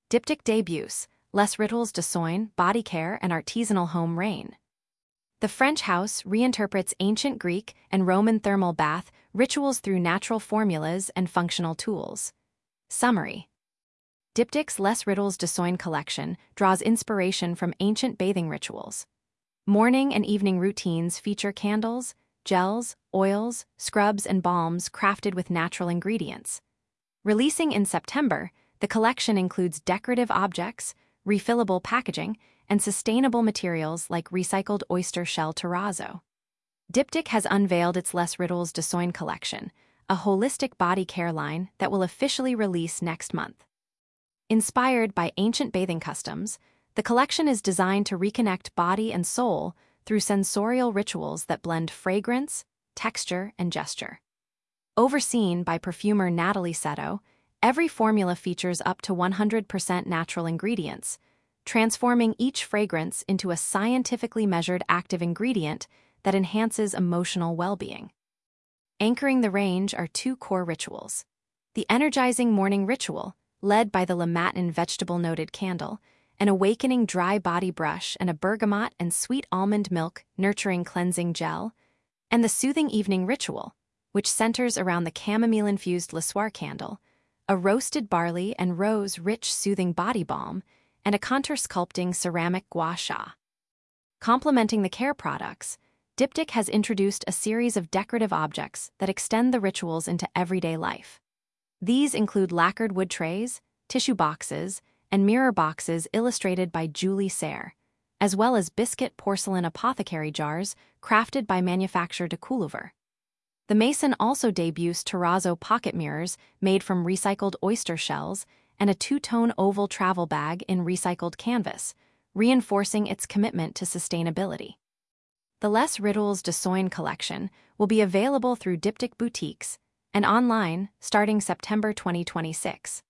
Diptyque debuts, Les Rituals de Soins, Body Care, and Artisanal Home Reign. The French house reinterprets ancient Greek and Roman thermal bath rituals through natural formulas and functional tools. Summary: Diptyque's Les Rituals de Soins collection draws inspiration from ancient bathing rituals. Morning and evening routines feature candles, gels, oils, scrubs, and balms crafted with natural ingredients. Releasing in September, the collection includes decorative objects, refillable packaging, and sustainable materials like recycled oyster shell terrazzo. Diptyque has unveiled its Les Rituals de Soins collection, a holistic body care line that will officially release next month. Inspired by ancient bathing customs, the collection is designed to reconnect body and soul through sensorial rituals that blend fragrance, texture, and gesture. Overseen by perfumer Natalie Seto, every formula features up to 100% natural ingredients, transforming each fragrance into a scientifically measured active ingredient that enhances emotional well-being. Anchoring the range are two core rituals: the energizing morning ritual, led by the Le Matin vegetable-noted candle, an awakening dry body brush, and a bergamot and sweet almond milk nurturing cleansing gel, and the soothing evening ritual, which centers around the chamomile-infused Le Soir candle, a roasted barley and rose-rich soothing body balm, and a contour-sculpting ceramic gua sha. Complementing the care products, Diptyque has introduced a series of decorative objects that extend the rituals into everyday life. These include lacquered wood trays, tissue boxes, and mirror boxes illustrated by Julie Serre, as well as biscuit porcelain apothecary jars crafted by Manufacture de Couleuvre. The Mason also debuts terrazzo pocket mirrors made from recycled oyster shells and a two-tone oval travel bag in recycled canvas, reinforcing its commitment to sustainability. The Les Rituals de Soins collection will be available through Diptyque boutiques and online starting September 2026.